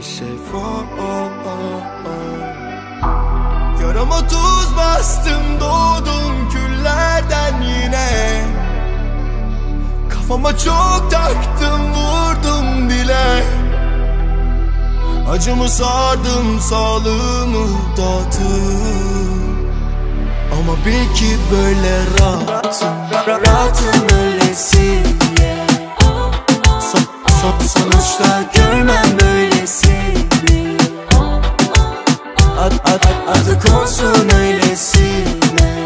bir şey var. Yarama tuz bastım, doğdum küllerden yine. Kafama çok taktım, vurdum dile. Acımı sardım, sağlığımı dağıttım. Ama bil ki böyle rahatım, rahatım öylesi. Sonuçta görmem böylesini. Adı konsun öylesine.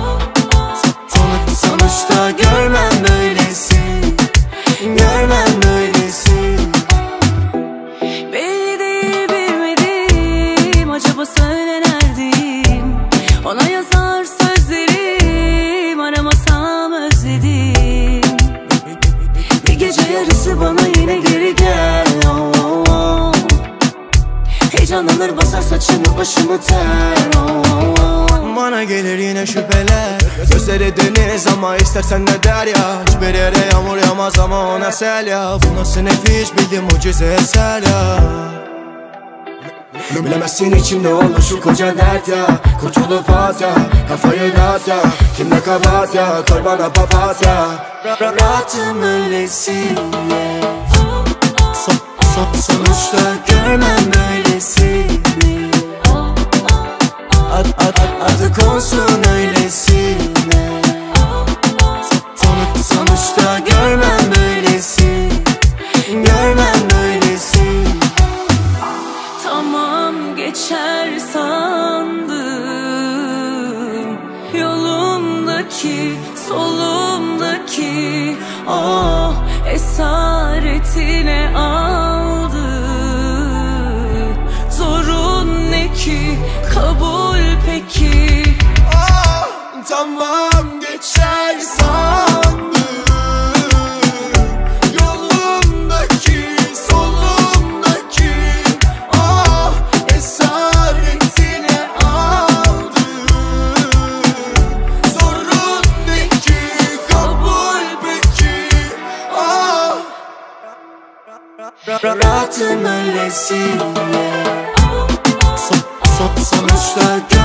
Sonuçta görmem böylesini. Görmem böylesini. Belli değil bilmediğim, acaba söyle neredeyim? Ona yazar sözlerim, aramasam özledim. Bir gece yarısı bana yine geri gel. Heyecanlanır basar saçımı başımı ter. Bana gelir yine şüpheler. Gözleri deniz ama istersen ne der ya. Hiçbir yere yağmur yağmaz ama ona sel ya. Bu nasıl nefis bildim mucize eser ya. Bilemezsin içimde olur şu koca dert ya. Kurtulup at ya, kafayı dağıt ya. Kimde kabahat ya, koy bana papatya. Rahatım öylesine. Sonuçta görmem böylesini. Adı konsun öylesine. Sonuçta görmem böylesini. Görmem böylesini. Tamam geçer sandım, yolumdaki solumdaki o esaretine aldı. Zorun ne ki, kabul peki? Tamam geçer sandım, yolumdaki solumdaki oh esaretine aldı. Zorun ne ki, kabul peki? Rahatım öylesine. Sonuçta